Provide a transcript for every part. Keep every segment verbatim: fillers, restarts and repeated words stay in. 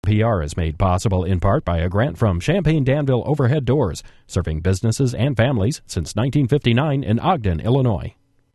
P R is made possible in part by a grant from Champaign Danville Overhead Doors, serving businesses and families since nineteen fifty-nine in Ogden, Illinois.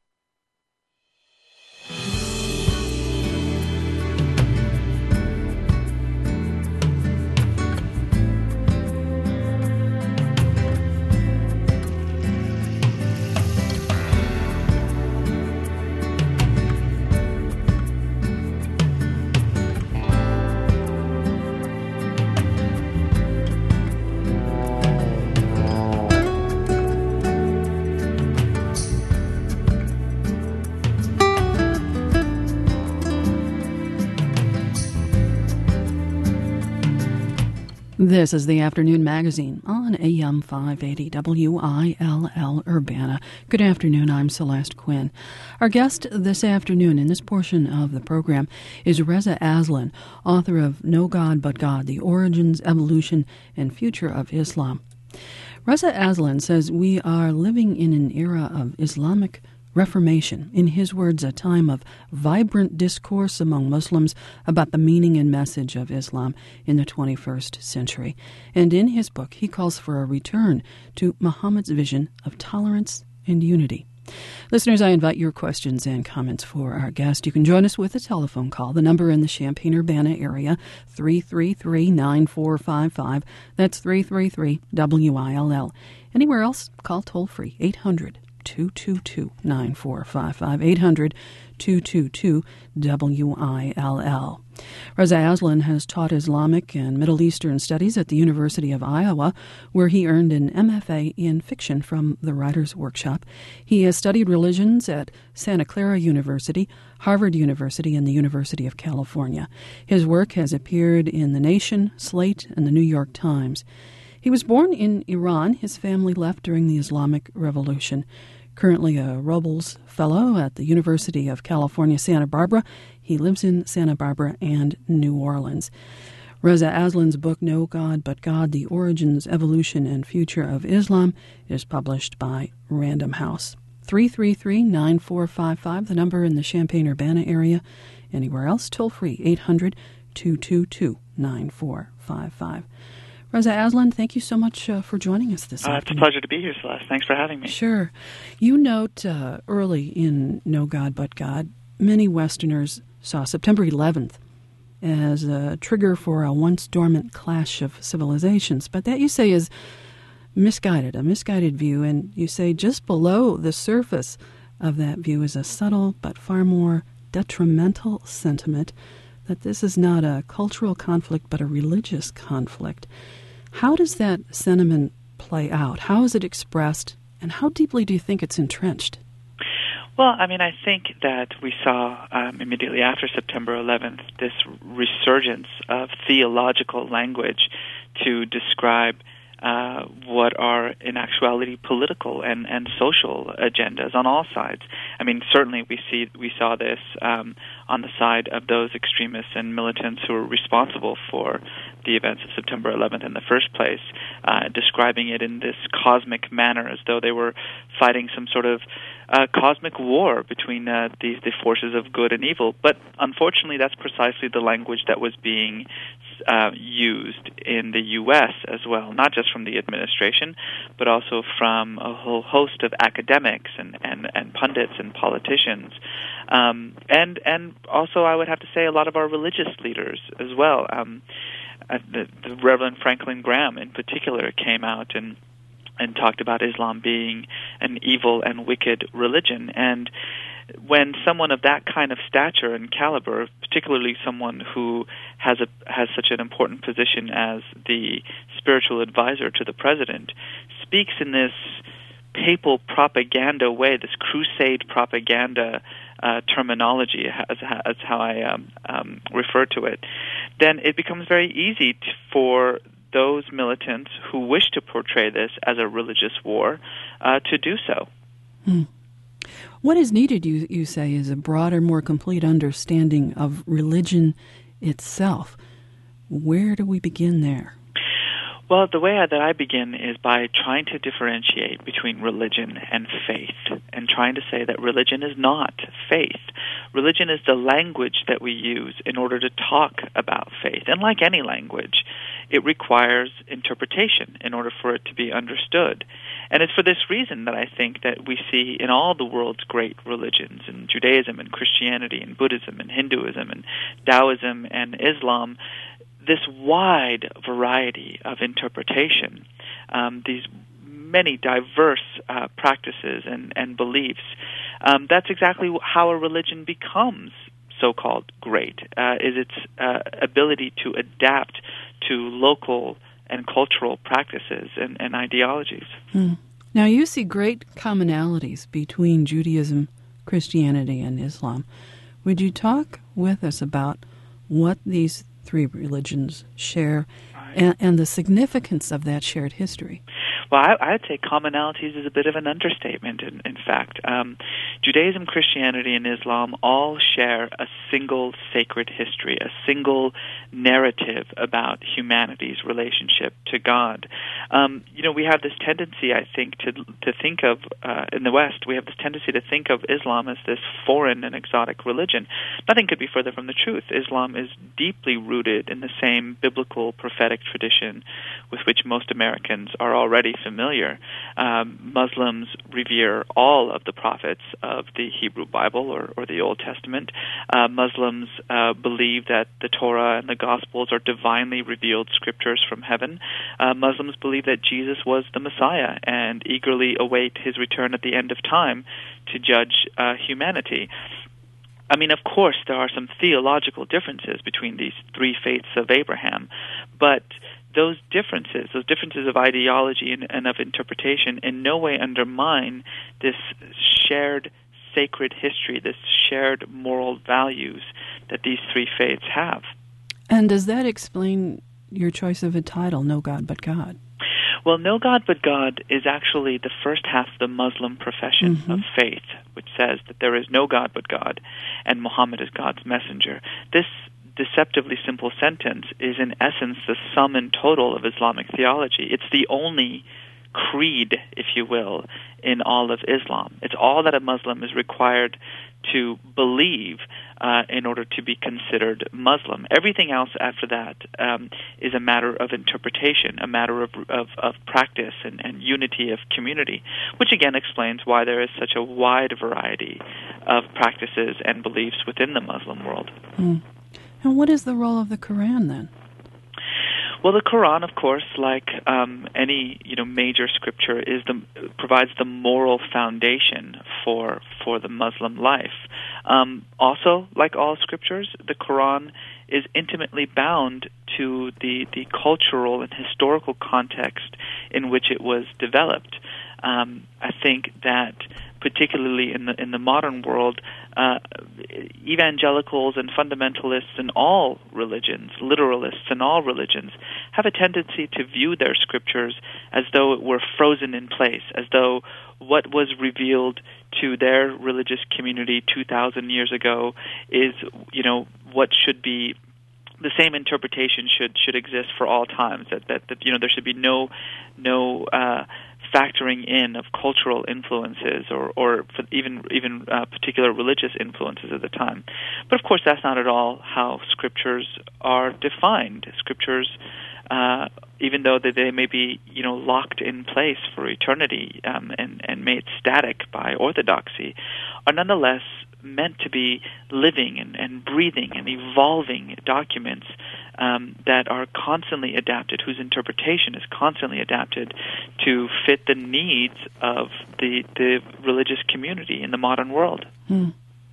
This is the Afternoon Magazine on A M five eighty W I L L Urbana. Good afternoon, I'm Celeste Quinn. Our guest this afternoon in this portion of the program is Reza Aslan, author of No God But God, The Origins, Evolution, and Future of Islam. Reza Aslan says we are living in an era of Islamic Reformation, in his words, a time of vibrant discourse among Muslims about the meaning and message of Islam in the twenty-first century. And in his book, he calls for a return to Muhammad's vision of tolerance and unity. Listeners, I invite your questions and comments for our guest. You can join us with a telephone call. The number in the Champaign-Urbana area, three three three, nine four five five. That's three three three W I L L. Anywhere else, call toll-free, eight hundred, two two two, nine four five five, eight hundred, two two two, W I L L. Reza Aslan has taught Islamic and Middle Eastern Studies at the University of Iowa, where he earned an M F A in fiction from the Writers' Workshop. He has studied religions at Santa Clara University, Harvard University, and the University of California. His work has appeared in The Nation, Slate, and the New York Times. He was born in Iran. His family left during the Islamic Revolution. Currently a Robles Fellow at the University of California, Santa Barbara, he lives in Santa Barbara and New Orleans. Reza Aslan's book, No God But God, The Origins, Evolution, and Future of Islam, is published by Random House. three three three, nine four five five, the number in the Champaign-Urbana area. Anywhere else, toll-free, eight hundred, two two two, nine four five five. Reza Aslan, thank you so much uh, for joining us this uh, afternoon. It's a pleasure to be here, Celeste. Thanks for having me. Sure. You note uh, early in No God But God, many Westerners saw September eleventh as a trigger for a once dormant clash of civilizations. But that, you say, is misguided, a misguided view. And you say just below the surface of that view is a subtle but far more detrimental sentiment that this is not a cultural conflict but a religious conflict. How does that sentiment play out? How is it expressed, and how deeply do you think it's entrenched? Well, I mean, I think that we saw um, immediately after September eleventh this resurgence of theological language to describe uh, what are, in actuality, political and, and social agendas on all sides. I mean, certainly we see we saw this um, on the side of those extremists and militants who were responsible for the events of September eleventh in the first place, uh, describing it in this cosmic manner as though they were fighting some sort of uh, cosmic war between uh, the, the forces of good and evil. But unfortunately, that's precisely the language that was being uh, used in the U S as well, not just from the administration, but also from a whole host of academics and, and, and pundits and politicians. Um, and, and also, I would have to say, a lot of our religious leaders as well. Um, Uh, the, the Reverend Franklin Graham, in particular, came out and and talked about Islam being an evil and wicked religion. And when someone of that kind of stature and caliber, particularly someone who has a has such an important position as the spiritual advisor to the president, speaks in this papal propaganda way, this crusade propaganda uh, terminology, as, as how I um, um, refer to it, then it becomes very easy to, for those militants who wish to portray this as a religious war uh, to do so. Hmm. What is needed, you, you say, is a broader, more complete understanding of religion itself. Where do we begin there? Well, the way that I begin is by trying to differentiate between religion and faith, and trying to say that religion is not faith. Religion is the language that we use in order to talk about faith. And like any language, it requires interpretation in order for it to be understood. And it's for this reason that I think that we see in all the world's great religions, in Judaism and Christianity and Buddhism and Hinduism and Taoism and Islam, this wide variety of interpretation, um, these many diverse uh, practices and, and beliefs. Um, that's exactly how a religion becomes so-called great, uh, is its uh, ability to adapt to local and cultural practices and, and ideologies. Hmm. Now, you see great commonalities between Judaism, Christianity, and Islam. Would you talk with us about what these three religions share and, and the significance of that shared history? Well, I, I'd say commonalities is a bit of an understatement, in, in fact. Um, Judaism, Christianity, and Islam all share a single sacred history, a single narrative about humanity's relationship to God. Um, you know, we have this tendency, I think, to to think of, uh, in the West, we have this tendency to think of Islam as this foreign and exotic religion. Nothing could be further from the truth. Islam is deeply rooted in the same biblical prophetic tradition with which most Americans are already familiar. Um, Muslims revere all of the prophets of the Hebrew Bible or, or the Old Testament. Uh, Muslims uh, believe that the Torah and the Gospels are divinely revealed scriptures from heaven. Uh, Muslims believe that Jesus was the Messiah and eagerly await his return at the end of time to judge uh, humanity. I mean, of course, there are some theological differences between these three faiths of Abraham, but those differences, those differences of ideology and, and of interpretation in no way undermine this shared sacred history, this shared moral values that these three faiths have. And does that explain your choice of a title, No God But God? Well, No God But God is actually the first half of the Muslim profession mm-hmm. of faith, which says that there is no God but God, and Muhammad is God's messenger. This deceptively simple sentence is in essence the sum and total of Islamic theology. It's the only creed, if you will, in all of Islam. It's all that a Muslim is required to believe uh, in order to be considered Muslim. Everything else after that um, is a matter of interpretation, a matter of of, of practice and, and unity of community, which again explains why there is such a wide variety of practices and beliefs within the Muslim world. Mm. And what is the role of the Quran then? Well, the Quran, of course, like um, any you know major scripture, is the provides the moral foundation for for the Muslim life. Um, also, like all scriptures, the Quran is intimately bound to the the cultural and historical context in which it was developed. Um, I think that particularly in the in the modern world, uh, evangelicals and fundamentalists in all religions, literalists in all religions, have a tendency to view their scriptures as though it were frozen in place, as though what was revealed to their religious community two thousand years ago is, you know, what should be the same interpretation should should exist for all times. That that, that you know there should be no no uh, factoring in of cultural influences or or even even uh, particular religious influences at the time. But of course, that's not at all how scriptures are defined. Scriptures, uh, even though they, they may be you know locked in place for eternity um, and and made static by orthodoxy, are nonetheless meant to be living and, and breathing and evolving documents um, that are constantly adapted, whose interpretation is constantly adapted to fit the needs of the the religious community in the modern world. Hmm.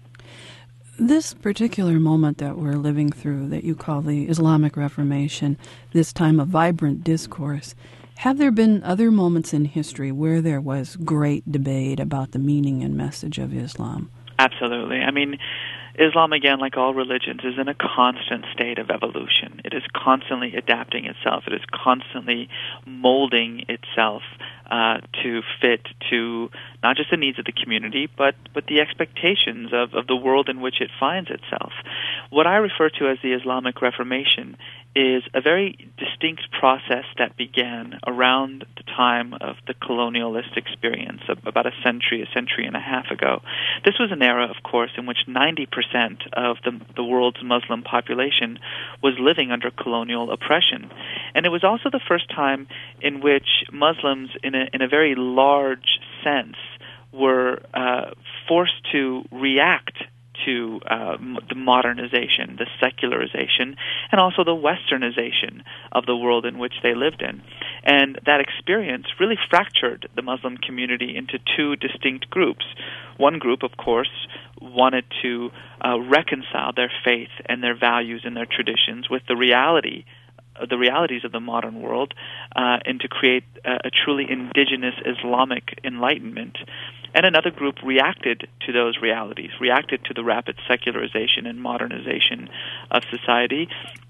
This particular moment that we're living through, that you call the Islamic Reformation, this time of vibrant discourse, have there been other moments in history where there was great debate about the meaning and message of Islam? Absolutely. I mean, Islam, again, like all religions, is in a constant state of evolution. It is constantly adapting itself. It is constantly molding itself uh, to fit to not just the needs of the community, but, but the expectations of, of the world in which it finds itself. What I refer to as the Islamic Reformation is a very distinct process that began around the time of the colonialist experience, about a century, a century and a half ago. This was an era, of course, in which ninety percent of the, the world's Muslim population was living under colonial oppression. And it was also the first time in which Muslims, in a, in a very large sense, were uh, forced to react to uh, the modernization, the secularization, and also the westernization of the world in which they lived in. And that experience really fractured the Muslim community into two distinct groups. One group, of course, wanted to uh, reconcile their faith and their values and their traditions with the reality the realities of the modern world, uh, and to create a, a truly indigenous Islamic enlightenment. And another group reacted to those realities, reacted to the rapid secularization and modernization of society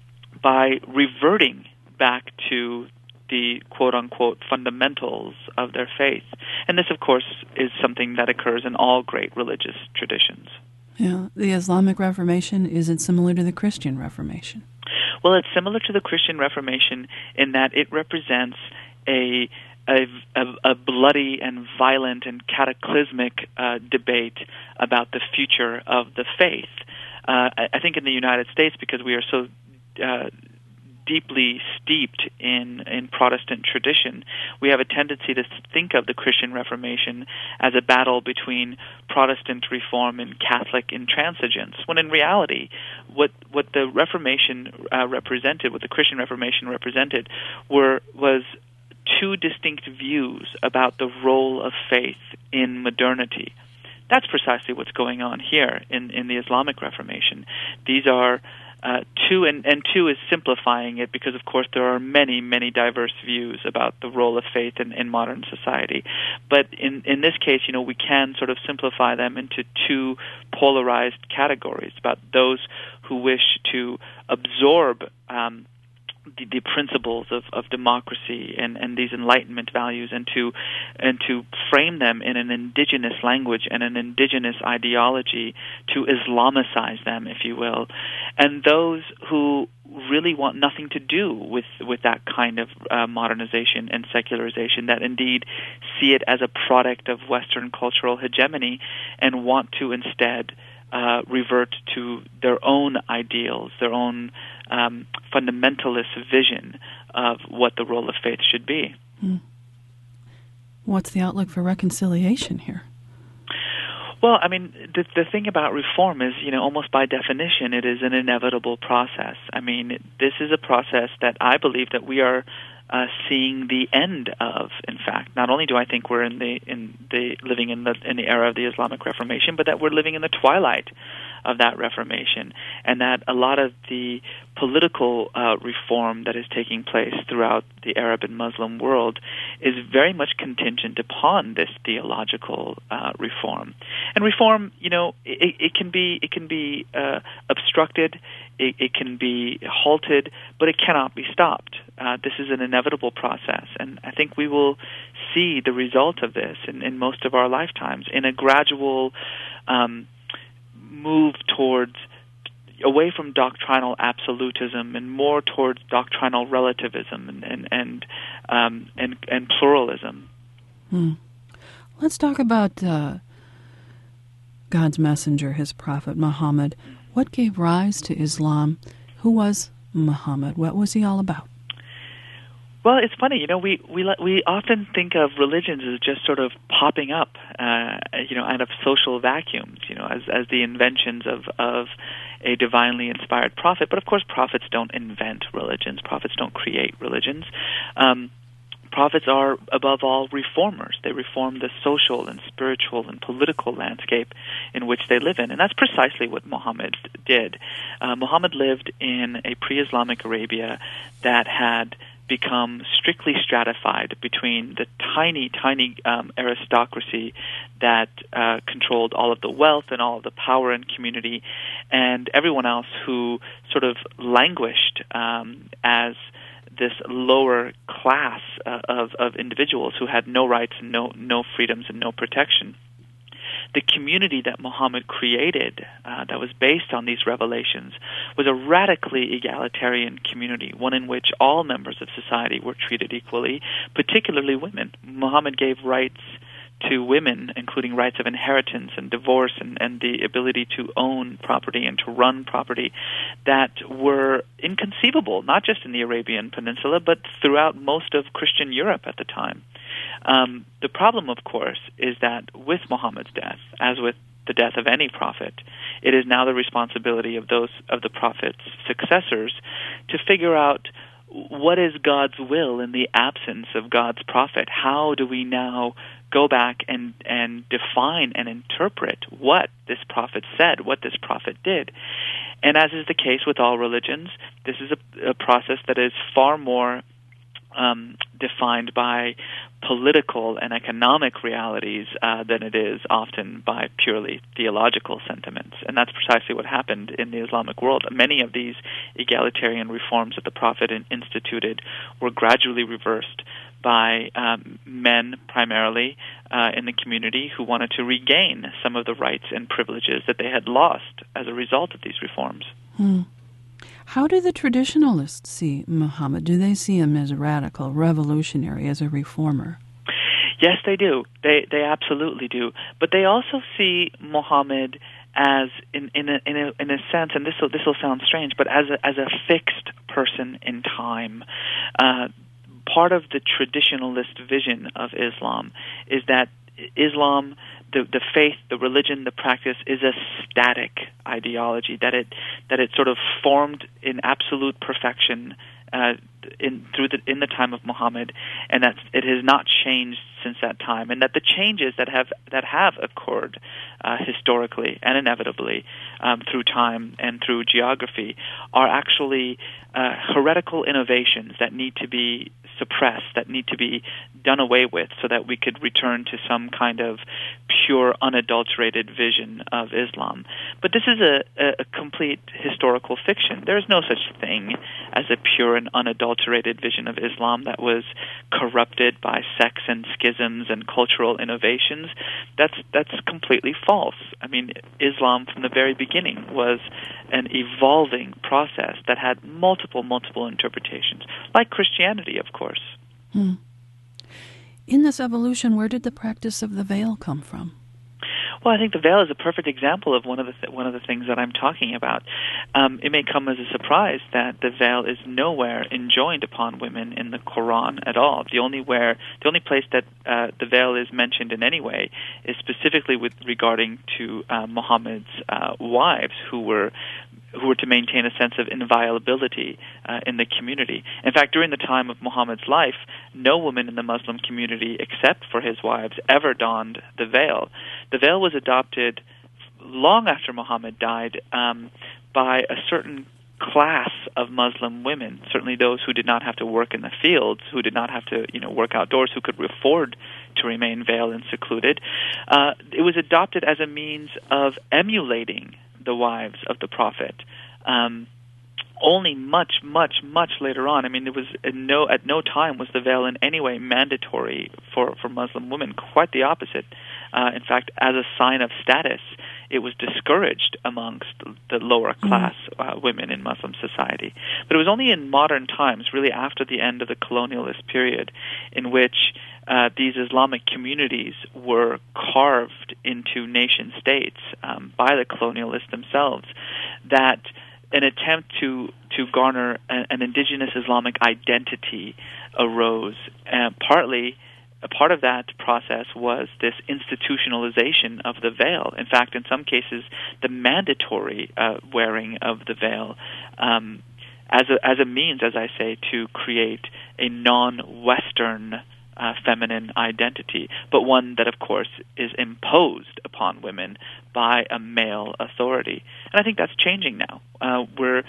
by reverting back to the quote-unquote fundamentals of their faith. And this, of course, is something that occurs in all great religious traditions. Yeah, the Islamic Reformation, is it similar to the Christian Reformation? Well, it's similar to the Christian Reformation in that it represents a a, a, a bloody and violent and cataclysmic uh, debate about the future of the faith. Uh, I, I think in the United States, because we are so uh, deeply steeped in, in Protestant tradition, we have a tendency to think of the Christian Reformation as a battle between Protestant reform and Catholic intransigence, when in reality, what what the Reformation uh, represented, what the Christian Reformation represented, were was two distinct views about the role of faith in modernity. That's precisely what's going on here in, in the Islamic Reformation. These are Uh, two and, and two is simplifying it because, of course, there are many, many diverse views about the role of faith in, in modern society. But in, in this case, you know, we can sort of simplify them into two polarized categories about those who wish to absorb um, the, the principles of, of democracy and, and these Enlightenment values and to and to frame them in an indigenous language and an indigenous ideology to Islamicize them, if you will, and those who really want nothing to do with, with that kind of uh, modernization and secularization, that indeed see it as a product of Western cultural hegemony and want to instead uh, revert to their own ideals, their own um, fundamentalist vision of what the role of faith should be. Hmm. What's the outlook for reconciliation here? Well, I mean, the the thing about reform is, you know, almost by definition, it is an inevitable process. I mean, this is a process that I believe that we are uh, seeing the end of. In fact, not only do I think we're in the in the living in the in the era of the Islamic Reformation, but that we're living in the twilight of that Reformation, and that a lot of the political uh, reform that is taking place throughout the Arab and Muslim world is very much contingent upon this theological uh, reform. And reform, you know, it, it can be it can be uh, obstructed, it, it can be halted, but it cannot be stopped. Uh, this is an inevitable process, and I think we will see the result of this in, in most of our lifetimes in a gradual um, move towards away from doctrinal absolutism and more towards doctrinal relativism and and and um, and, and pluralism. Hmm. Let's talk about uh, God's messenger, his prophet Muhammad. What gave rise to Islam? Who was Muhammad? What was he all about? Well, it's funny, you know, we we we often think of religions as just sort of popping up, uh, you know, out of social vacuums, you know, as as the inventions of of a divinely inspired prophet. But of course, prophets don't invent religions. Prophets don't create religions. Um, prophets are, above all, reformers. They reform the social and spiritual and political landscape in which they live in, and that's precisely what Muhammad did. Uh, Muhammad lived in a pre-Islamic Arabia that had become strictly stratified between the tiny, tiny um, aristocracy that uh, controlled all of the wealth and all of the power in community, and everyone else who sort of languished um, as this lower class uh, of, of individuals who had no rights and no, no freedoms and no protection. the community that Muhammad created, uh, that was based on these revelations, was a radically egalitarian community, one in which all members of society were treated equally, particularly women. Muhammad gave rights to women, including rights of inheritance and divorce and, and the ability to own property and to run property, that were inconceivable, not just in the Arabian Peninsula, but throughout most of Christian Europe at the time. Um, the problem, of course, is that with Muhammad's death, as with the death of any prophet, it is now the responsibility of those of the prophet's successors to figure out what is God's will in the absence of God's prophet. How do we now go back and, and define and interpret what this prophet said, what this prophet did? And as is the case with all religions, this is a, a process that is far more um, defined by political and economic realities uh, than it is often by purely theological sentiments. And that's precisely what happened in the Islamic world. Many of these egalitarian reforms that the Prophet instituted were gradually reversed by um, men primarily uh, in the community who wanted to regain some of the rights and privileges that they had lost as a result of these reforms. Hmm. How do the traditionalists see Muhammad? Do they see him as a radical, revolutionary, as a reformer? Yes, they do. They they absolutely do. But they also see Muhammad as, in in a, in a, in a sense, and this will this will sound strange, but as a, as a fixed person in time. Uh, part of the traditionalist vision of Islam is that Islam, the the faith, the religion, the practice is a static ideology, that it that it sort of formed in absolute perfection uh, in through the in the time of Muhammad, and that it has not changed since that time, and that the changes that have that have occurred uh, historically and inevitably um, through time and through geography are actually uh, heretical innovations that need to be suppressed, that need to be done away with, so that we could return to some kind of pure, unadulterated vision of Islam. But this is a, a complete historical fiction. There is no such thing as a pure and unadulterated vision of Islam that was corrupted by sects and schisms and cultural innovations. That's that's completely false. I mean, Islam from the very beginning was an evolving process that had multiple, multiple interpretations, like Christianity, of course. Hmm. In this evolution, where did the practice of the veil come from? Well, I think the veil is a perfect example of one of the th- one of the things that I'm talking about. Um, it may come as a surprise that the veil is nowhere enjoined upon women in the Quran at all. The only where the only place that uh, the veil is mentioned in any way is specifically with regarding to uh, Muhammad's uh, wives, who were who were to maintain a sense of inviolability uh, in the community. In fact, during the time of Muhammad's life, no woman in the Muslim community, except for his wives, ever donned the veil. The veil was adopted long after Muhammad died um, by a certain class of Muslim women, certainly those who did not have to work in the fields, who did not have to, you know, work outdoors, who could afford to remain veiled and secluded. Uh, it was adopted as a means of emulating the wives of the Prophet. Um, only much, much, much later on. I mean, there was no at no time was the veil in any way mandatory for, for Muslim women. Quite the opposite. Uh, in fact, as a sign of status, it was discouraged amongst the lower class uh, women in Muslim society. But it was only in modern times, really after the end of the colonialist period, in which uh, these Islamic communities were carved into nation states um, by the colonialists themselves, that an attempt to to garner a, an indigenous Islamic identity arose. Uh, partly, a part of that process was this institutionalization of the veil. In fact, in some cases, the mandatory uh, wearing of the veil um, as a as a means, as I say, to create a non-Western Uh, feminine identity, but one that, of course, is imposed upon women by a male authority. And I think that's changing now. Uh, we're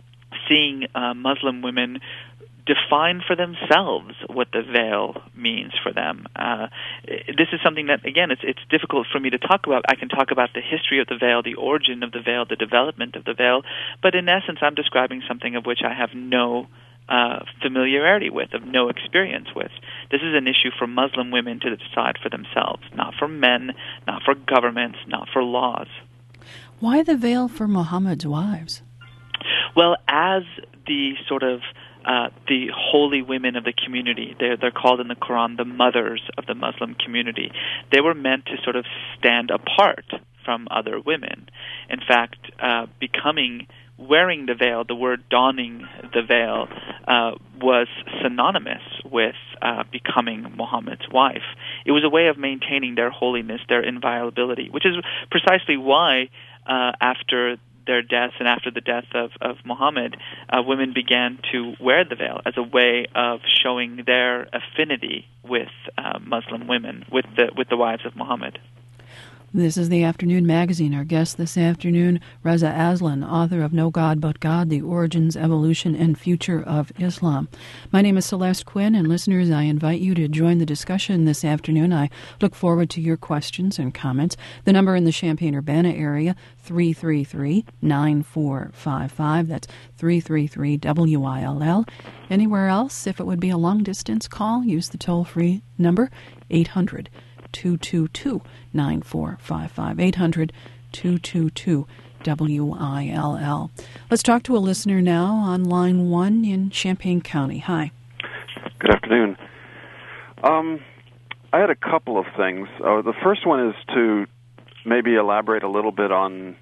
seeing uh, Muslim women define for themselves what the veil means for them. Uh, this is something that, again, it's it's difficult for me to talk about. I can talk about the history of the veil, the origin of the veil, the development of the veil, but in essence, I'm describing something of which I have no uh, familiarity with, of no experience with. This is an issue for Muslim women to decide for themselves, not for men, not for governments, not for laws. Why the veil for Muhammad's wives? Well, as the sort of uh, the holy women of the community, they're, they're called in the Quran the mothers of the Muslim community, they were meant to sort of stand apart from other women. In fact, uh, becoming, wearing the veil, the word donning the veil, uh, was synonymous with uh, becoming Muhammad's wife. It was a way of maintaining their holiness, their inviolability, which is precisely why uh, after their deaths and after the death of, of Muhammad, uh, women began to wear the veil as a way of showing their affinity with uh, Muslim women, with the with the wives of Muhammad. This is the Afternoon Magazine. Our guest this afternoon, Reza Aslan, author of No God But God, The Origins, Evolution, and Future of Islam. My name is Celeste Quinn, and listeners, I invite you to join the discussion this afternoon. I look forward to your questions and comments. The number in the Champaign-Urbana area, three three three, nine four five five. That's three three three W I L L. Anywhere else, if it would be a long-distance call, use the toll-free number, eight hundred, two two two, nine four five five, eight hundred, two two two, W I L L. Let's talk to a listener now on line one in Champaign County. Hi. Good afternoon. Um, I had a couple of things. Uh, the first one is to maybe elaborate a little bit on,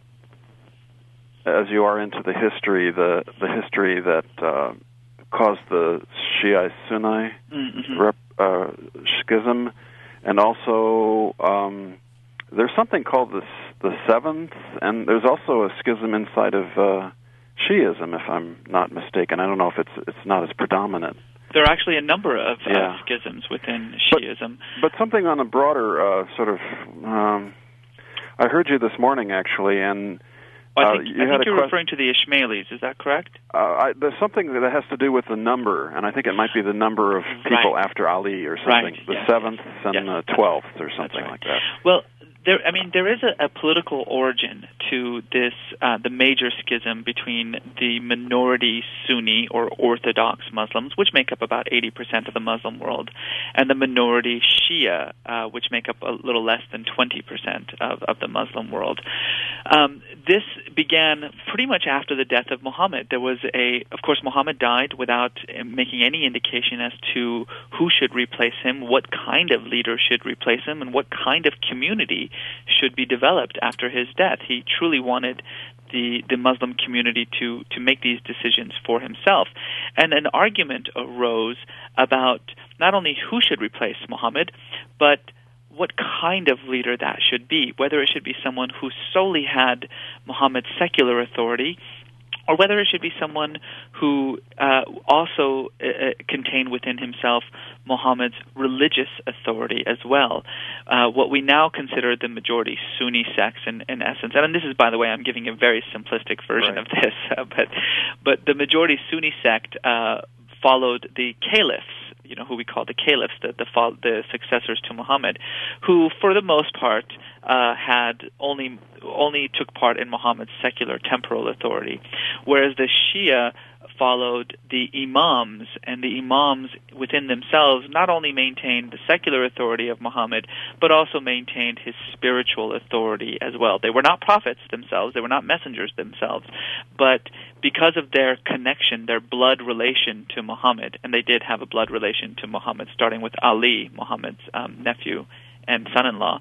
as you are into the history, the, the history that uh, caused the Shia-Sunni mm-hmm. rep, uh, schism. And also, um, there's something called the the Seventh, and there's also a schism inside of uh, Shiism, if I'm not mistaken. I don't know if it's it's not as predominant. There are actually a number of yeah. uh, schisms within Shiism. But, but something on a broader uh, sort of, um, I heard you this morning, actually, and I think, uh, you I think had you're a referring to the Ishmaelis, is that correct? Uh, I, there's something that has to do with the number, and I think it might be the number of people right. after Ali or something. Right. The yes. seventh and yes. the twelfth or something right. like that. Well, there, I mean, there is a, a political origin to this, uh, the major schism between the minority Sunni or Orthodox Muslims, which make up about eighty percent of the Muslim world, and the minority Shia, uh, which make up a little less than twenty percent of, of the Muslim world. Um, this began pretty much after the death of Muhammad. There was a, of course, Muhammad died without making any indication as to who should replace him, what kind of leader should replace him, and what kind of community should be developed after his death. He truly wanted the, the Muslim community to, to make these decisions for himself. And an argument arose about not only who should replace Muhammad, but what kind of leader that should be, whether it should be someone who solely had Muhammad's secular authority, or whether it should be someone who uh, also uh, contained within himself Muhammad's religious authority as well. Uh, what we now consider the majority Sunni sects in, in essence, and this is, by the way, I'm giving a very simplistic version right. of this, uh, but, but the majority Sunni sect uh, followed the caliphs, you know, who we call the caliphs, the the, the successors to Muhammad, who, for the most part, uh, had only only took part in Muhammad's secular temporal authority, whereas the Shia followed the imams, and the imams within themselves not only maintained the secular authority of Muhammad, but also maintained his spiritual authority as well. They were not prophets themselves, they were not messengers themselves, but because of their connection, their blood relation to Muhammad, and they did have a blood relation to Muhammad, starting with Ali, Muhammad's um, nephew and son-in-law,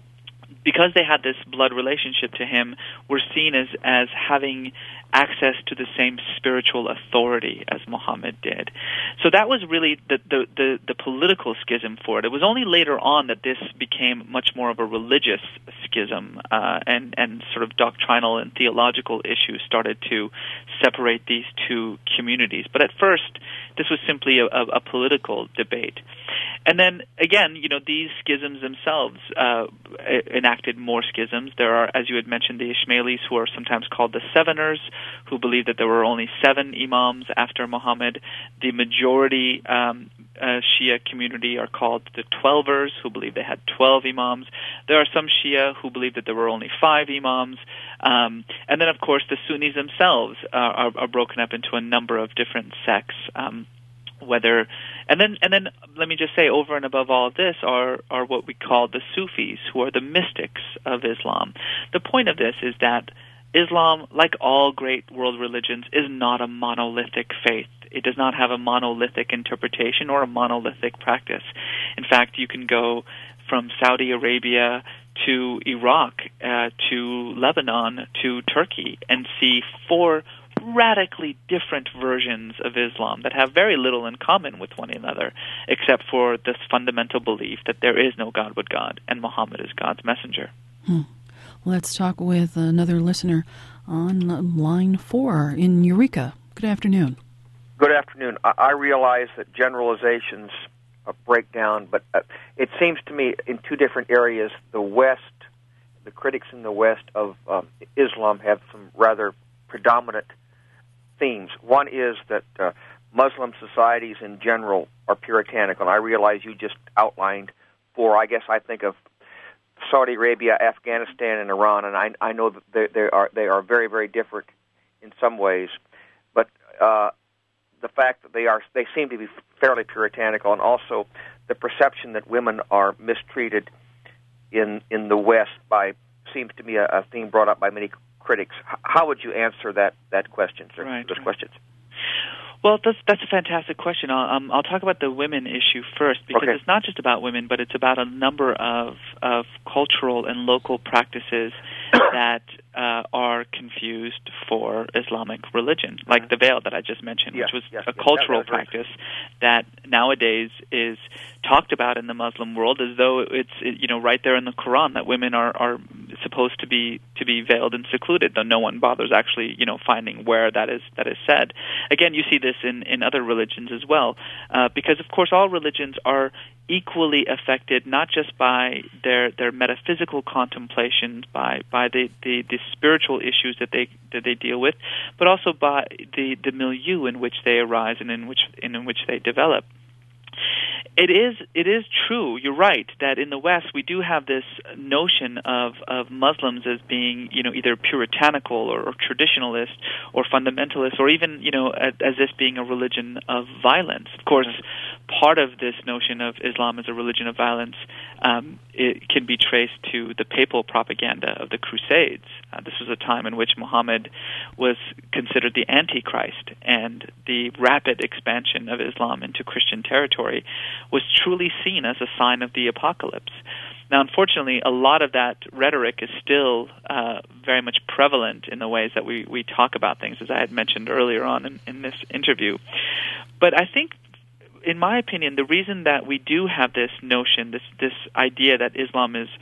because they had this blood relationship to him, were seen as, as having access to the same spiritual authority as Muhammad did. So that was really the, the, the, the political schism for it. It was only later on that this became much more of a religious schism, uh, and, and sort of doctrinal and theological issues started to separate these two communities. But at first, this was simply a, a, a political debate. And then, again, you know, these schisms themselves uh, enacted more schisms. There are, as you had mentioned, the Ismailis, who are sometimes called the Seveners, who believe that there were only seven imams after Muhammad. The majority um, uh, Shia community are called the Twelvers, who believe they had twelve imams. There are some Shia who believe that there were only five imams. Um, and then, of course, the Sunnis themselves uh, are, are broken up into a number of different sects. Um, whether and then and then let me just say, over and above all of this are are what we call the Sufis, who are the mystics of Islam. The point of this is that Islam, like all great world religions, is not a monolithic faith. It does not have a monolithic interpretation or a monolithic practice. In fact, you can go from Saudi Arabia to Iraq, uh, to Lebanon, to Turkey, and see four radically different versions of Islam that have very little in common with one another, except for this fundamental belief that there is no God but God, and Muhammad is God's messenger. Hmm. Let's talk with another listener on line four in Eureka. Good afternoon. Good afternoon. I, I realize that generalizations uh, break down, but uh, it seems to me in two different areas, the West, the critics in the West of um, Islam have some rather predominant themes. One is that uh, Muslim societies in general are puritanical, and I realize you just outlined four. I guess I think of Saudi Arabia, Afghanistan, and Iran, and I, I know that they, they are they are very, very different in some ways. But uh, the fact that they are they seem to be fairly puritanical, and also the perception that women are mistreated in in the West by seems to be a, a theme brought up by many critics. How would you answer that that question, sir? Right, those right. questions? Well, that's that's a fantastic question. I'll, um, I'll talk about the women issue first, because Okay. it's not just about women, but it's about a number of of cultural and local practices that uh, are confused for Islamic religion, like the veil that I just mentioned, Yes, which was yes, a yes, cultural that- that was practice that nowadays is talked about in the Muslim world as though it's you know right there in the Quran that women are, are supposed to be to be veiled and secluded, though no one bothers actually you know finding where that is that is said. Again, you see this in, in other religions as well, uh, because of course all religions are equally affected not just by their their metaphysical contemplations, by by the, the, the spiritual issues that they that they deal with, but also by the, the milieu in which they arise and in which in which they develop. It is it is true, you're right, that in the West we do have this notion of, of Muslims as being, you know, either puritanical or, or traditionalist or fundamentalist, or even, you know, as, as this being a religion of violence. Of course, part of this notion of Islam as a religion of violence um, it can be traced to the papal propaganda of the Crusades. Uh, this was a time in which Muhammad was considered the Antichrist, and the rapid expansion of Islam into Christian territory was truly seen as a sign of the apocalypse. Now, unfortunately, a lot of that rhetoric is still uh, very much prevalent in the ways that we, we talk about things, as I had mentioned earlier on in, in this interview. But I think, in my opinion, the reason that we do have this notion, this this idea that Islam is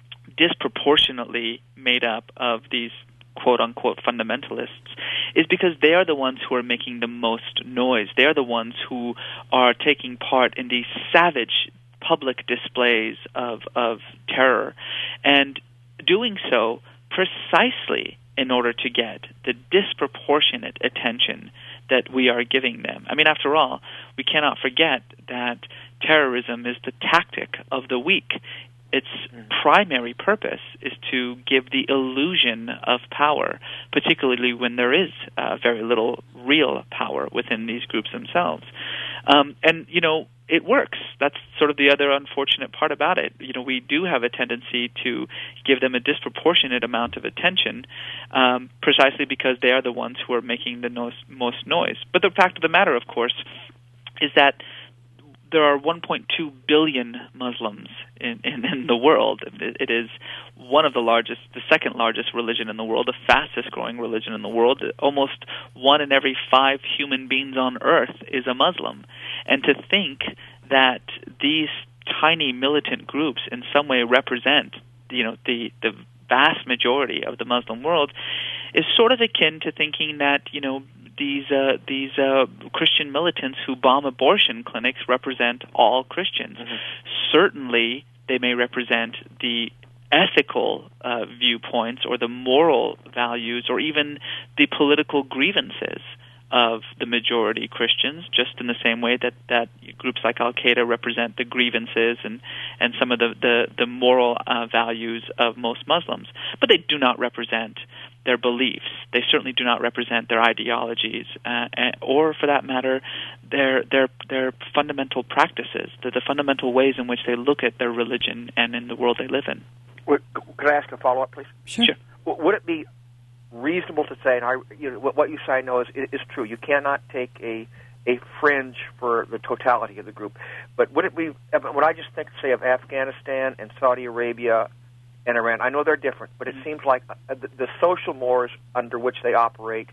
disproportionately made up of these quote-unquote fundamentalists, is because they are the ones who are making the most noise. They are the ones who are taking part in these savage public displays of, of terror, and doing so precisely in order to get the disproportionate attention that we are giving them. I mean, after all, we cannot forget that terrorism is the tactic of the weak. Its primary purpose is to give the illusion of power, particularly when there is uh, very little real power within these groups themselves. Um, and, you know, it works. That's sort of the other unfortunate part about it. You know, we do have a tendency to give them a disproportionate amount of attention um, precisely because they are the ones who are making the most, most noise. But the fact of the matter, of course, is that there are one point two billion Muslims in, in, in the world. It, it is one of the largest, the second largest religion in the world, the fastest growing religion in the world. Almost one in every five human beings on earth is a Muslim. And to think that these tiny militant groups in some way represent, you know, the, the vast majority of the Muslim world is sort of akin to thinking that, you know, these uh, these uh, Christian militants who bomb abortion clinics represent all Christians. Mm-hmm. Certainly, they may represent the ethical uh, viewpoints or the moral values or even the political grievances of the majority Christians, just in the same way that, that groups like Al-Qaeda represent the grievances and, and some of the, the, the moral uh, values of most Muslims. But they do not represent their beliefs. They certainly do not represent their ideologies, uh, or, for that matter, their their their fundamental practices, the, the fundamental ways in which they look at their religion and in the world they live in. Could I ask a follow-up, please? Sure. Sure. Would it be reasonable to say, and I, you know, what you say I know is, is true, you cannot take a a fringe for the totality of the group, but would it be, when I just think, say, of Afghanistan and Saudi Arabia and Iran, I know they're different, but it mm-hmm. seems like the, the social mores under which they operate,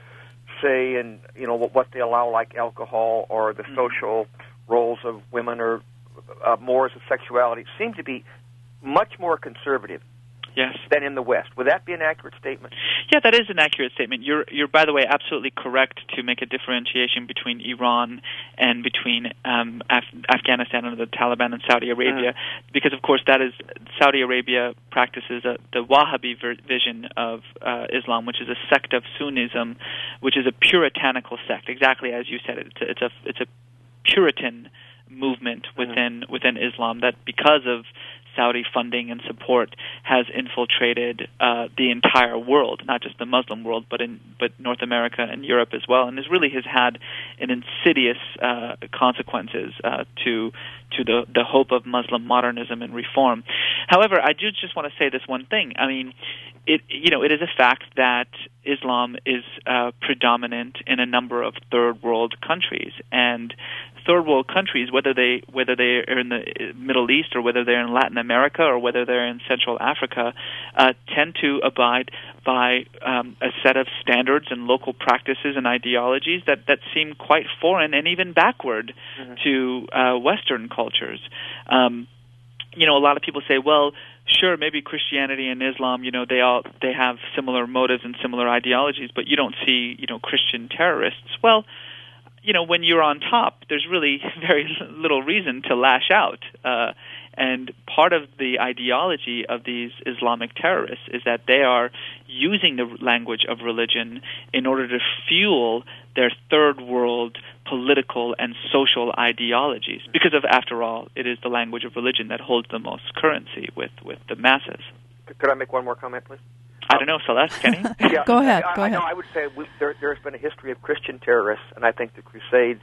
say, in, you know, what they allow, like alcohol, or the mm-hmm. social roles of women, or uh, mores of sexuality, seem to be much more conservative. Yes. Than in the West. Would that be an accurate statement? Yeah, that is an accurate statement. You're, you're by the way, absolutely correct to make a differentiation between Iran and between um, Af- Afghanistan under the Taliban and Saudi Arabia, uh-huh. because, of course, that is Saudi Arabia practices a, the Wahhabi ver- vision of uh, Islam, which is a sect of Sunnism, which is a puritanical sect, exactly as you said. It's a, it's a, it's a Puritan movement within uh-huh. within Islam that, because of Saudi funding and support, has infiltrated uh, the entire world, not just the Muslim world, but in but North America and Europe as well, and this really has had an insidious uh, consequences uh, to to the the hope of Muslim modernism and reform. However, I do just want to say this one thing. I mean, it you know it is a fact that Islam is uh, predominant in a number of third world countries, and third world countries, whether they whether they are in the Middle East or whether they're in Latin America or whether they're in Central Africa, uh, tend to abide by um, a set of standards and local practices and ideologies that, that seem quite foreign and even backward mm-hmm. to uh, Western cultures. Um, you know, a lot of people say, well, sure, maybe Christianity and Islam, you know, they all they have similar motives and similar ideologies, but you don't see, you know, Christian terrorists. Well, you know, when you're on top, there's really very little reason to lash out. Uh, and part of the ideology of these Islamic terrorists is that they are using the language of religion in order to fuel their third world political and social ideologies. Because of, after all, it is the language of religion that holds the most currency with, with the masses. Could I make one more comment, please? I don't know, Celeste, can you? yeah, go ahead, I, go I, ahead. No, I would say we, there, there's been a history of Christian terrorists, and I think the Crusades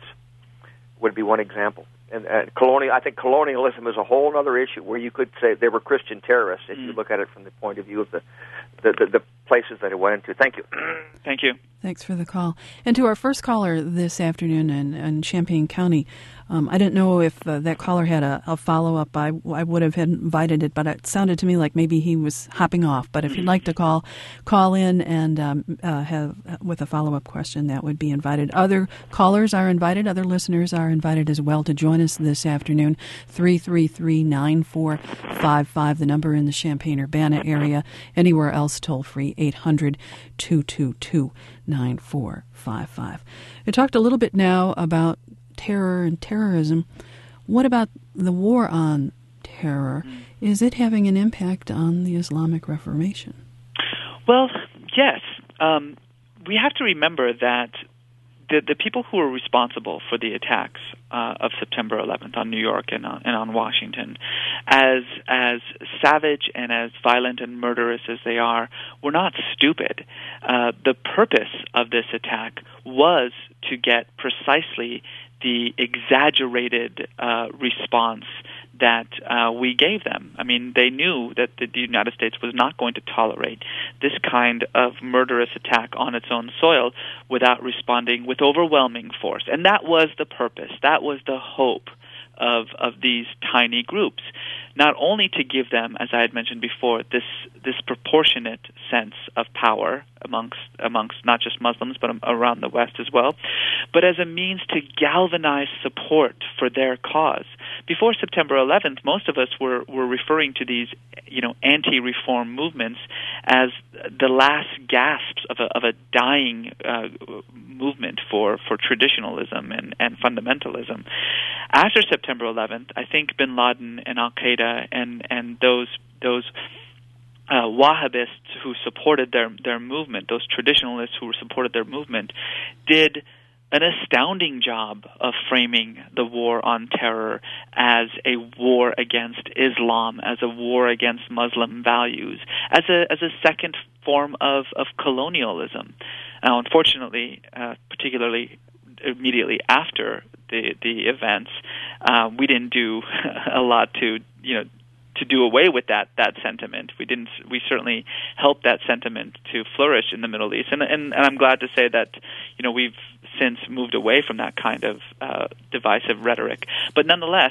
would be one example. And uh, colonial, I think colonialism is a whole other issue where you could say they were Christian terrorists if mm. you look at it from the point of view of the the, the, the places that it went into. Thank you. Thank you. Thanks for the call. And to our first caller this afternoon in, in Champaign County, um, I didn't know if uh, that caller had a, a follow-up. I, I would have invited it, but it sounded to me like maybe he was hopping off. But if you'd like to call, call in and um, uh, have with a follow-up question, that would be invited. Other callers are invited. Other listeners are invited as well to join us this afternoon. three three three, nine four five five, the number in the Champaign-Urbana area. Anywhere else, toll-free, eight hundred, two two two, nine four five five. We talked a little bit now about terror and terrorism. What about the war on terror? Mm. Is it having an impact on the Islamic Reformation? Well, yes. Um, we have to remember that the, the people who were responsible for the attacks uh, of September eleventh on New York and on, and on Washington, as as savage and as violent and murderous as they are, were not stupid. Uh, the purpose of this attack was to get precisely the exaggerated uh, response that uh, we gave them. I mean, they knew that the, the United States was not going to tolerate this kind of murderous attack on its own soil without responding with overwhelming force. And that was the purpose. That was the hope of of these tiny groups. Not only to give them, as I had mentioned before, this this proportionate sense of power amongst amongst not just Muslims but around the West as well, but as a means to galvanize support for their cause. before September eleventh, most of us were, were referring to these, you know, anti-reform movements as the last gasps of a, of a dying uh, movement for, for traditionalism and, and fundamentalism. After September eleventh, I think bin Laden and Al-Qaeda and, and those those uh, Wahhabists who supported their, their movement, those traditionalists who supported their movement, did an astounding job of framing the war on terror as a war against Islam, as a war against Muslim values, as a as a second form of, of colonialism. Now, unfortunately, uh, particularly immediately after the the events, uh, we didn't do a lot to you know to do away with that that sentiment. We didn't. We certainly helped that sentiment to flourish in the Middle East, and and, and I'm glad to say that you know we've since moved away from that kind of uh, divisive rhetoric. But nonetheless,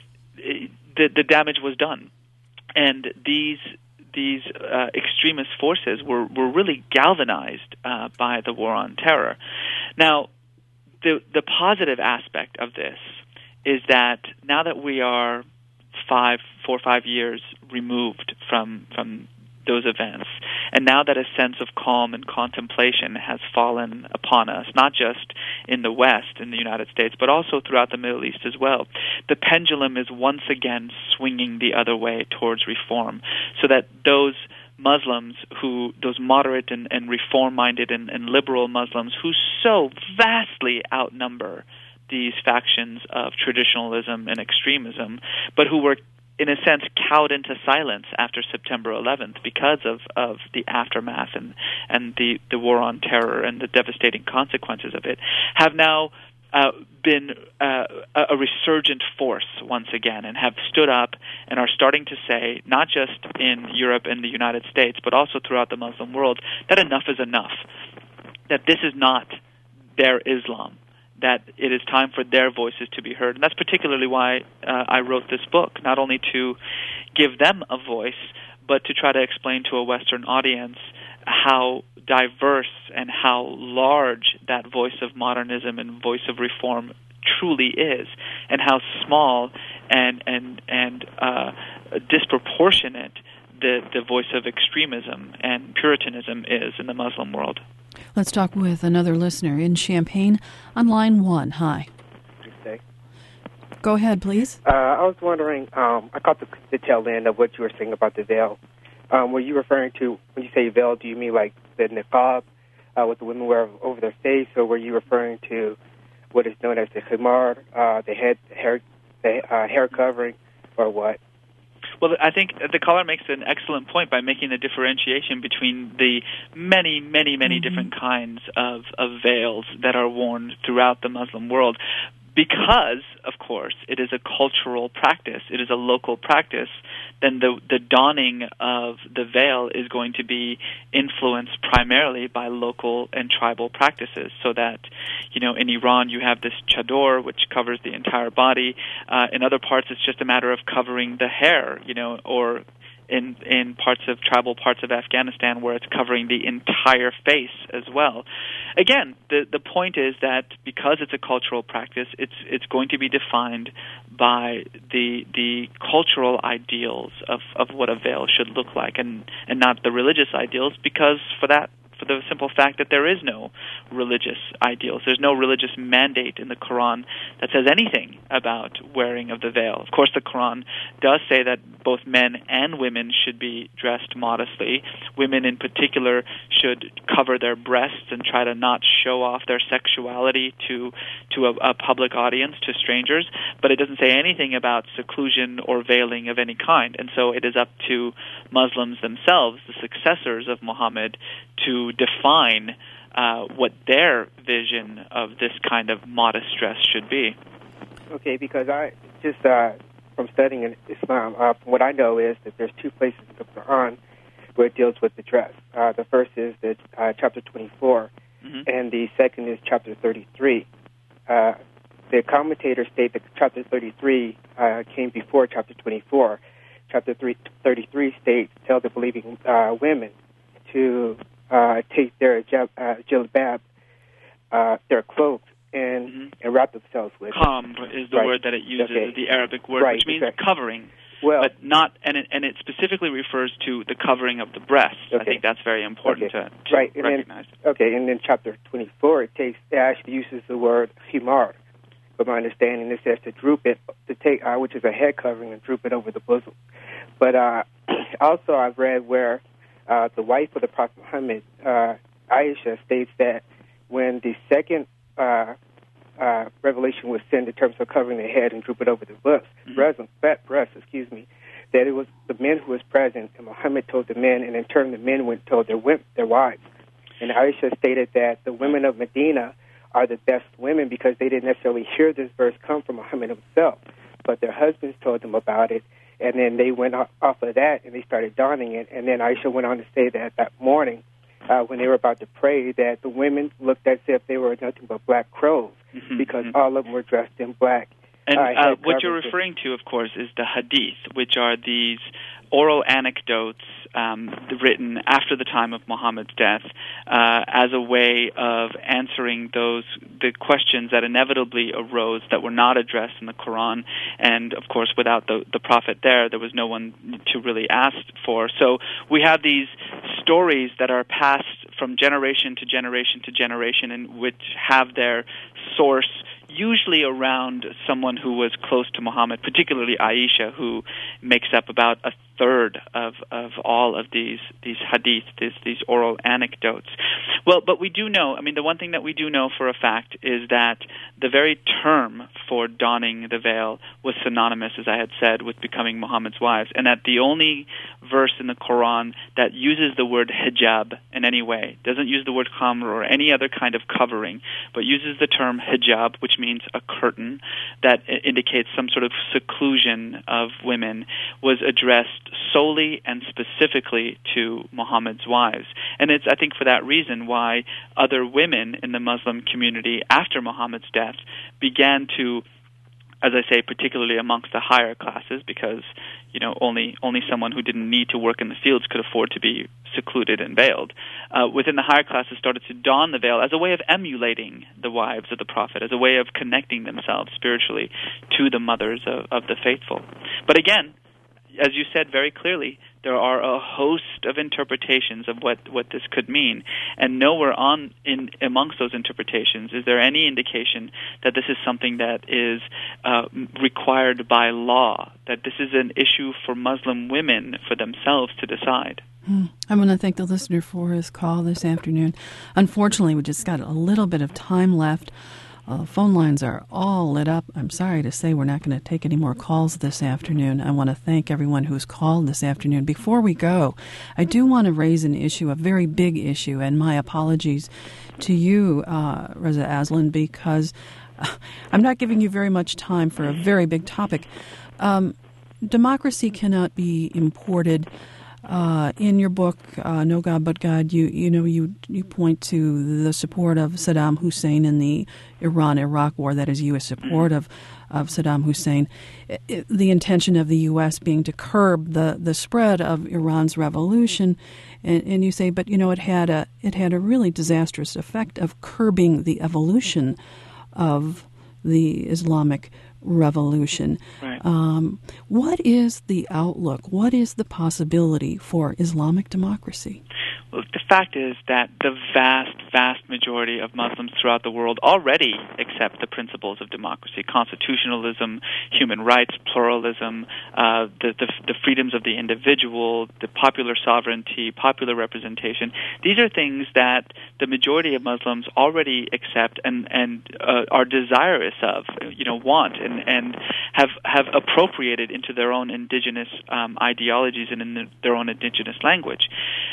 the the damage was done, and these these uh, extremist forces were were really galvanized uh, by the war on terror. Now, the the positive aspect of this is that now that we are five, four or five years removed from from those events, and now that a sense of calm and contemplation has fallen upon us, not just in the West, in the United States, but also throughout the Middle East as well, the pendulum is once again swinging the other way towards reform, so that those Muslims who, those moderate and, and reform-minded and, and liberal Muslims who so vastly outnumber these factions of traditionalism and extremism, but who were, in a sense, cowed into silence after September eleventh because of, of the aftermath and, and the, the war on terror and the devastating consequences of it, have now uh, been uh, a resurgent force once again and have stood up and are starting to say, not just in Europe and the United States, but also throughout the Muslim world, that enough is enough, that this is not their Islam, that it is time for their voices to be heard. And that's particularly why uh, I wrote this book, not only to give them a voice, but to try to explain to a Western audience how diverse and how large that voice of modernism and voice of reform truly is, and how small and and and uh, disproportionate the, the voice of extremism and Puritanism is in the Muslim world. Let's talk with another listener in Champaign on line one. Hi. Okay. Go ahead, please. Uh, I was wondering, um, I caught the, the tail end of what you were saying about the veil. Um, were you referring to, when you say veil, do you mean like the niqab, uh, what the women wear over their face, or were you referring to what is known as the khimar, uh, the head, the hair, the uh, hair covering, or what? Well, I think the caller makes an excellent point by making the differentiation between the many, many, many mm-hmm. different kinds of, of veils that are worn throughout the Muslim world. Because, of course, it is a cultural practice, it is a local practice, then the the donning of the veil is going to be influenced primarily by local and tribal practices. So that, you know, in Iran you have this chador, which covers the entire body. Uh, in other parts, it's just a matter of covering the hair, you know, or in in parts of tribal parts of Afghanistan where it's covering the entire face as well. Again, the the point is that because it's a cultural practice, it's it's going to be defined by the the cultural ideals of, of what a veil should look like, and, and not the religious ideals, because for that for the simple fact that there is no religious ideals. There's no religious mandate in the Quran that says anything about wearing of the veil. Of course, the Quran does say that both men and women should be dressed modestly. Women in particular should cover their breasts and try to not show off their sexuality to to a, a public audience, to strangers, but it doesn't say anything about seclusion or veiling of any kind. And so it is up to Muslims themselves, the successors of Muhammad, to define uh, what their vision of this kind of modest dress should be. Okay, because I just, uh, from studying in Islam, uh, what I know is that there's two places in the Quran where it deals with the dress. Uh, the first is the uh, chapter twenty-four, mm-hmm. and the second is chapter thirty-three. Uh, the commentators state that chapter thirty-three uh, came before chapter twenty-four. Chapter thirty-three states, tell the believing uh, women to uh, take their jab, uh, jilbab, uh, their cloak, and mm-hmm. and wrap themselves with. Kham is the right. word that it uses, okay. the Arabic word, right, which means exactly. covering. Well, but not, and it, and it specifically refers to the covering of the breast. Okay. I think that's very important okay. to, to right. and recognize. Then, okay, and then chapter twenty-four, it takes it actually uses the word himar. From my understanding, it says to droop it, to take, uh, which is a head covering, and droop it over the bosom. But uh, also, I've read where uh, the wife of the Prophet Muhammad, uh, Aisha, states that when the second uh, uh, revelation was sent in terms of covering the head and droop it over the breast, mm-hmm. breast, fat breast, excuse me, that it was the men who was present, and Muhammad told the men, and in turn the men went and told their women, their wives. And Aisha stated that the women of Medina are the best women because they didn't necessarily hear this verse come from Muhammad himself, but their husbands told them about it, and then they went off of that and they started donning it. And then Aisha went on to say that that morning, uh, when they were about to pray, that the women looked as if they were nothing but black crows mm-hmm, because mm-hmm. all of them were dressed in black. And uh, uh, what you're referring to, of course, is the hadith, which are these oral anecdotes um, written after the time of Muhammad's death uh, as a way of answering those the questions that inevitably arose that were not addressed in the Quran. And, of course, without the, the Prophet there, there was no one to really ask for. So we have these stories that are passed from generation to generation to generation and which have their source usually around someone who was close to Muhammad, particularly Aisha, who makes up about a third of, of all of these these hadith, these, these oral anecdotes. Well, but we do know, I mean, the one thing that we do know for a fact is that the very term for donning the veil was synonymous, as I had said, with becoming Muhammad's wives, and that the only verse in the Quran that uses the word hijab in any way, doesn't use the word khamr or any other kind of covering, but uses the term hijab, which means a curtain that indicates some sort of seclusion of women, was addressed solely and specifically to Muhammad's wives. And it's, I think, for that reason why other women in the Muslim community after Muhammad's death began to, as I say, particularly amongst the higher classes, because, you know, only only someone who didn't need to work in the fields could afford to be secluded and veiled. Uh, within the higher classes started to don the veil as a way of emulating the wives of the Prophet, as a way of connecting themselves spiritually to the mothers of, of the faithful. But again, as you said very clearly, there are a host of interpretations of what, what this could mean, and nowhere on in amongst those interpretations is there any indication that this is something that is uh, required by law, that this is an issue for Muslim women for themselves to decide. Hmm. I want to thank the listener for his call this afternoon. Unfortunately, we just got a little bit of time left. Uh, phone lines are all lit up. I'm sorry to say we're not going to take any more calls this afternoon. I want to thank everyone who's called this afternoon. Before we go, I do want to raise an issue, a very big issue, and my apologies to you, uh, Reza Aslan, because I'm not giving you very much time for a very big topic. Um, democracy cannot be imported. Uh, in your book, uh, No God But God, you you know you you point to the support of Saddam Hussein in the Iran-Iraq war, that is U S support of, of Saddam Hussein, it, the intention of the U S being to curb the, the spread of Iran's revolution, and, and you say, but you know it had a it had a really disastrous effect of curbing the evolution of the Islamic revolution. Right. Um, what is the outlook? What is the possibility for Islamic democracy? Well, the fact is that the vast, vast majority of Muslims throughout the world already accept the principles of democracy: constitutionalism, human rights, pluralism, uh, the, the the freedoms of the individual, the popular sovereignty, popular representation. These are things that the majority of Muslims already accept and and uh, are desirous of, you know, want and and have have appropriated into their own indigenous um, ideologies and in the, their own indigenous language.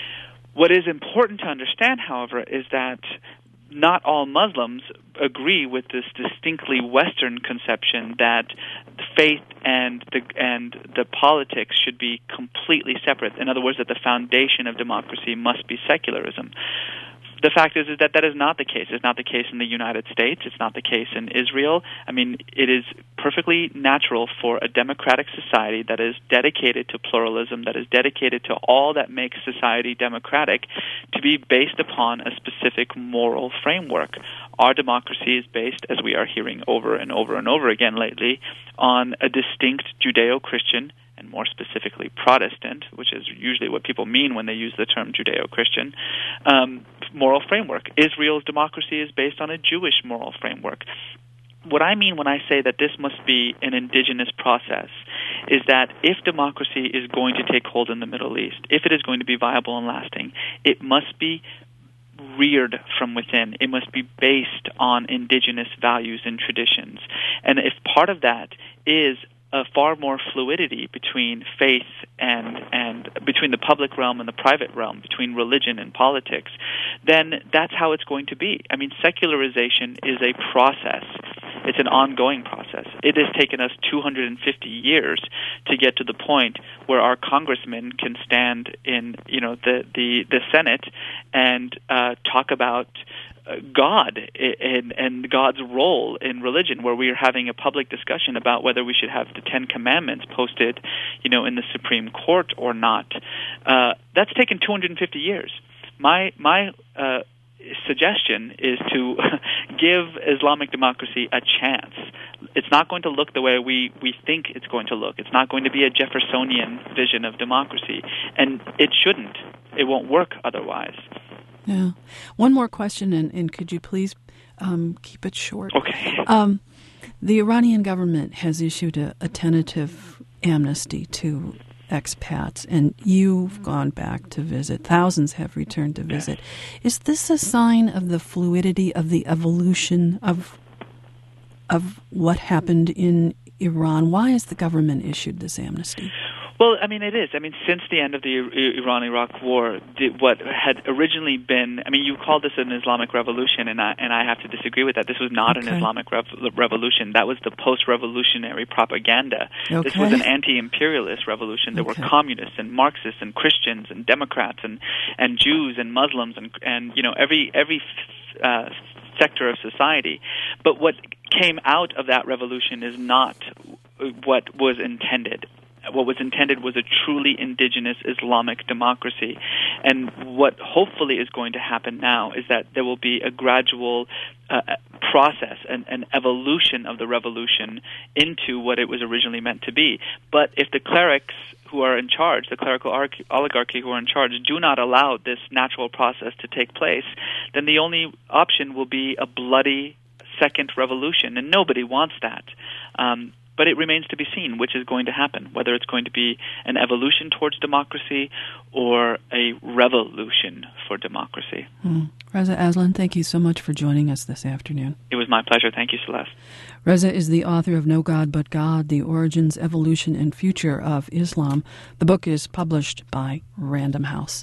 What is important to understand, however, is that not all Muslims agree with this distinctly Western conception that the faith and the and the politics should be completely separate. In other words, that the foundation of democracy must be secularism. The fact is, is that that is not the case. It's not the case in the United States. It's not the case in Israel. I mean, it is perfectly natural for a democratic society that is dedicated to pluralism, that is dedicated to all that makes society democratic, to be based upon a specific moral framework. our democracy is based, as we are hearing over and over and over again lately, on a distinct Judeo-Christian, and more specifically Protestant, which is usually what people mean when they use the term Judeo-Christian, um, moral framework. Israel's democracy is based on a Jewish moral framework. What I mean when I say that this must be an indigenous process is that if democracy is going to take hold in the Middle East, if it is going to be viable and lasting, it must be reared from within. It must be based on indigenous values and traditions. And if part of that is a far more fluidity between faith and and between the public realm and the private realm, between religion and politics, then that's how it's going to be. I mean, secularization is a process. It's an ongoing process. It has taken us two hundred fifty years to get to the point where our congressmen can stand in, you know, the the, the Senate and uh, talk about God and, and God's role in religion, where we are having a public discussion about whether we should have the Ten Commandments posted, you know, in the Supreme Court or not. Uh, that's taken two hundred fifty years. My my uh, suggestion is to give Islamic democracy a chance. It's not going to look the way we, we think it's going to look. It's not going to be a Jeffersonian vision of democracy, and it shouldn't. It won't work otherwise. Yeah. One more question, and, and could you please um, keep it short? Okay. Um, the Iranian government has issued a, a tentative amnesty to expats, and you've gone back to visit. Thousands have returned to visit. Is this a sign of the fluidity of the evolution of of what happened in Iran? Why has the government issued this amnesty? Well, I mean, it is. I mean, since the end of the Iran-Iraq War, the, what had originally been, I mean, you called this an Islamic revolution, and I, and I have to disagree with that. This was not okay. an Islamic rev- revolution. That was the post-revolutionary propaganda. Okay. This was an anti-imperialist revolution. There okay. were communists and Marxists and Christians and Democrats and, and Jews and Muslims and, and you know, every, every uh, sector of society. But what came out of that revolution is not what was intended. What was intended was a truly indigenous Islamic democracy. And what hopefully is going to happen now is that there will be a gradual uh, process, an, an evolution of the revolution into what it was originally meant to be. But if the clerics who are in charge, the clerical oligarchy who are in charge, do not allow this natural process to take place, then the only option will be a bloody second revolution, and nobody wants that. Um, But it remains to be seen which is going to happen, whether it's going to be an evolution towards democracy or a revolution for democracy. Hmm. Reza Aslan, thank you so much for joining us this afternoon. It was my pleasure. Thank you, Celeste. Reza is the author of No God But God, The Origins, Evolution, and Future of Islam. The book is published by Random House.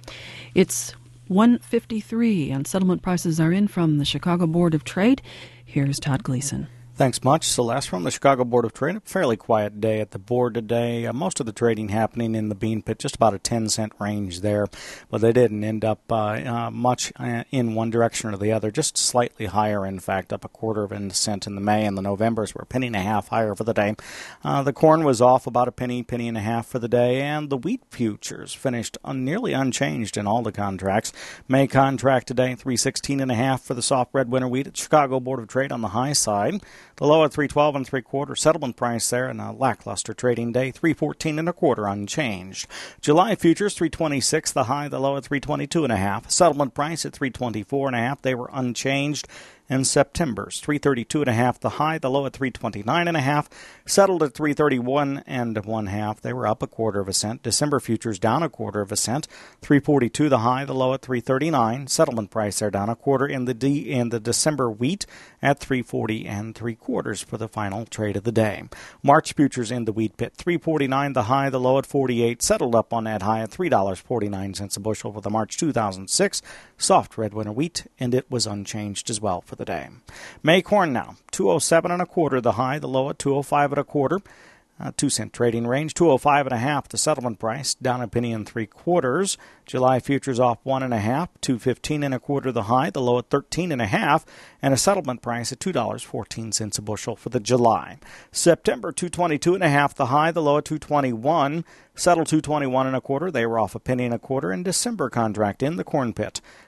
It's one fifty-three, and settlement prices are in from the Chicago Board of Trade. Here's Todd Gleason. Thanks much, Celeste. From the Chicago Board of Trade, a fairly quiet day at the board today. Uh, most of the trading happening in the bean pit, just about a ten cent range there. But they didn't end up uh, uh, much uh, in one direction or the other, just slightly higher, in fact, up a quarter of a cent in the May, and the Novembers were a penny and a half higher for the day. Uh, the corn was off about a penny, penny and a half for the day, and the wheat futures finished un- nearly unchanged in all the contracts. May contract today, three sixteen and a half for the soft red winter wheat at Chicago Board of Trade on the high side. The low at three twelve and three quarter. Settlement price there, and a lackluster trading day, three fourteen and a quarter unchanged. July futures three twenty six. The high, the low at three twenty two and a half. Settlement price at three twenty four and a half. They were unchanged. And September's three thirty two and a half. The high, the low at three twenty nine and a half. Settled at three thirty one and one half. They were up a quarter of a cent. December futures down a quarter of a cent. three forty two the high, the low at three thirty nine. Settlement price there down a quarter in the D in the December wheat at three forty and three quarters for the final trade of the day. March futures in the wheat pit three forty nine the high, the low at forty eight. Settled up on that high at three dollars and forty nine cents a bushel for the March two thousand six soft red winter wheat, and it was unchanged as well for the day. May corn now, two oh seven and a quarter the high, the low at two oh five and a quarter. Uh, two cent trading range, two oh five and a half the settlement price, down a penny and three quarters. July futures off one and a half, two fifteen and a quarter the high, the low at thirteen and a half, and a settlement price at two dollars and fourteen cents a bushel for the July. September two twenty two and a half the high, the low at two twenty-one, settled two twenty one and a quarter. They were off a penny and a quarter. And December contract in the corn pit,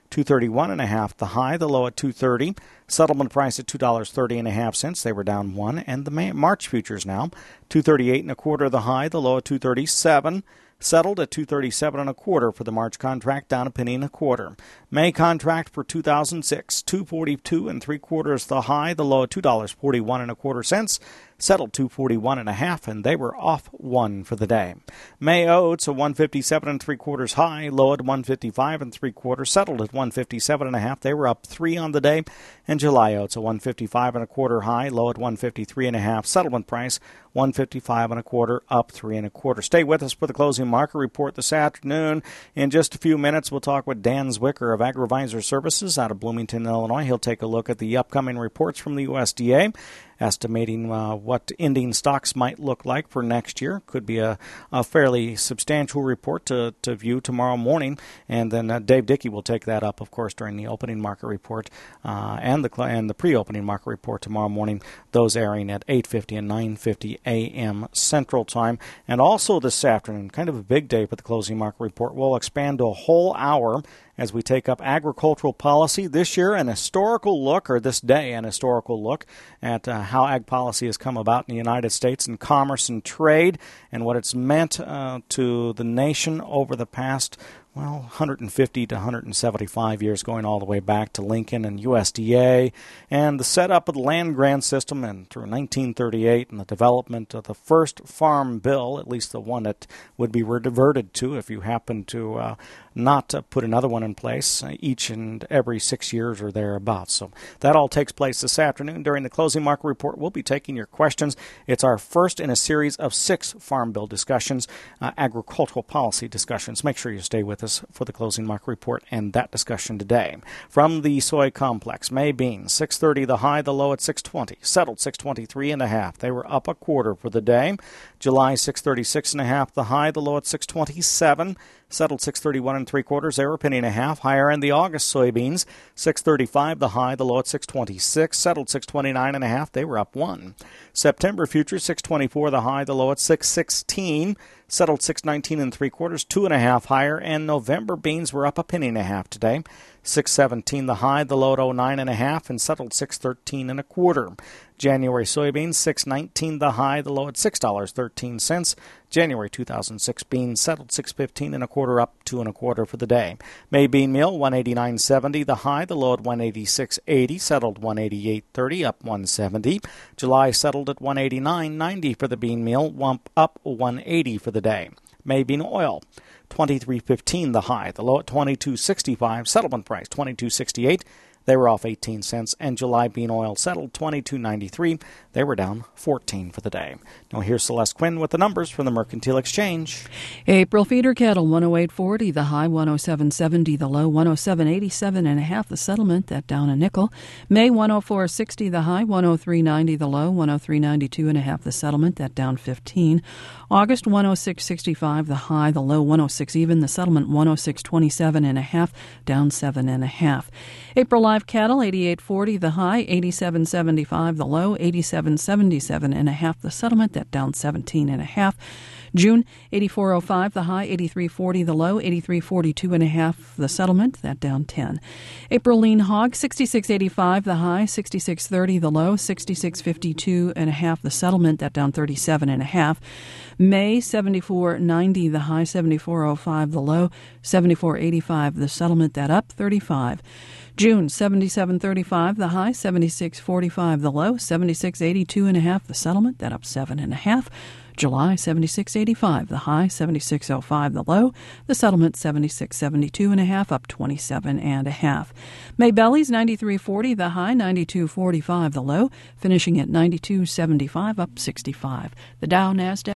two thirty-one and a half the high, the low at two thirty. Settlement price at two dollars and thirty and a half cents. They were down one. And the May, March futures now, two thirty-eight and a quarter the high, the low at two thirty-seven. Settled at two thirty-seven and a quarter for the March contract, down a penny and a quarter. May contract for two thousand six, two forty-two and three quarters the high, the low at two dollars and forty-one and a quarter cents. Settled two forty-one and a half, and they were off one for the day. May oats a one fifty-seven and three quarters high, low at one fifty-five and three quarters. Settled at one fifty-seven and a half. They were up three on the day. And July oats a one fifty-five and a quarter high, low at one fifty-three and a half. Settlement price one fifty-five and a quarter, up three and a quarter. Stay with us for the closing market report this afternoon. In just a few minutes, we'll talk with Dan Zwicker of AgriVisor Services out of Bloomington, Illinois. He'll take a look at the upcoming reports from the U S D A, estimating uh, what ending stocks might look like for next year. Could be a, a fairly substantial report to, to view tomorrow morning. And then uh, Dave Dickey will take that up, of course, during the opening market report uh, and the and the pre-opening market report tomorrow morning, those airing at eight fifty and nine fifty a.m. Central Time. And also this afternoon, kind of a big day for the closing market report. We'll expand to a whole hour as we take up agricultural policy. This year, an historical look, or this day, an historical look at uh, how ag policy has come about in the United States in commerce and trade and what it's meant uh, to the nation over the past, well, one hundred fifty to one hundred seventy-five years, going all the way back to Lincoln and U S D A, and the setup of the land grant system and through nineteen thirty-eight and the development of the first farm bill, at least the one that would be reverted to if you happen to uh, not uh, put another one in place uh, each and every six years or thereabouts. So that all takes place this afternoon during the closing market report. We'll be taking your questions. It's our first in a series of six farm bill discussions, uh, agricultural policy discussions. Make sure you stay with us for the closing market report and that discussion today. From the soy complex, May beans, six thirty the high, the low at six twenty. Settled six twenty-three and a half. They were up a quarter for the day. July six thirty-six and a half the high, the low at six twenty-seven. Settled six thirty-one and three quarters. They were a penny and a half higher. In the August soybeans, six thirty-five the high, the low at six twenty-six. Settled six twenty-nine and a half. They were up one. September futures, six twenty-four the high, the low at six sixteen. Settled six nineteen and three quarters, two and a half higher. And November beans were up a penny and a half today. six seventeen the high, the low at oh nine and a half, and settled six thirteen and a quarter. January soybeans, six nineteen the high, the low at six dollars and thirteen cents. January two thousand six beans settled six fifteen and a quarter, up two and a quarter for the day. May bean meal, one eighty-nine seventy the high, the low at one eighty-six eighty, settled one eighty-eight thirty, up one seventy. July settled at one eighty-nine ninety for the bean meal, up one eighty for the day. May bean oil, twenty-three fifteen the high, the low at twenty-two sixty-five, settlement price twenty-two sixty-eight. They were off eighteen cents, and July bean oil settled twenty-two ninety-three. They were down fourteen for the day. Now here's Celeste Quinn with the numbers from the Mercantile Exchange. April feeder cattle one oh eight forty, the high one oh seven seventy, the low one oh seven eighty-seven and a half, the settlement, that down a nickel. May one oh four sixty, the high one oh three ninety, the low one oh three ninety-two and a half, the settlement, that down fifteen. August one oh six sixty-five, the high, the low one oh six even, the settlement one oh six twenty-seven and a half, down seven and a half. April live cattle eighty-eight forty, the high eighty-seven seventy-five, the low eighty-seven seventy-seven and a half, the settlement, that down seventeen and a half. June eighty-four oh five, the high eighty-three forty, the low eighty-three forty-two and a half, the settlement, that down ten. April lean hog sixty-six eighty-five, the high sixty-six thirty, the low sixty-six fifty-two and a half, the settlement, that down thirty-seven and a half. May seventy-four ninety, the high seventy-four oh five, the low seventy-four eighty-five, the settlement, that up thirty-five. June seventy-seven thirty-five, the high seventy-six forty-five, the low seventy-six eighty-two and a half, the settlement, that up seven and a half. July seventy-six eighty-five, the high seventy-six oh five, the low, the settlement seventy-six seventy-two and a half, up twenty-seven and a half. May bellies ninety-three forty, the high ninety-two forty-five, the low, finishing at ninety-two seventy-five, up sixty-five. The Dow Nasdaq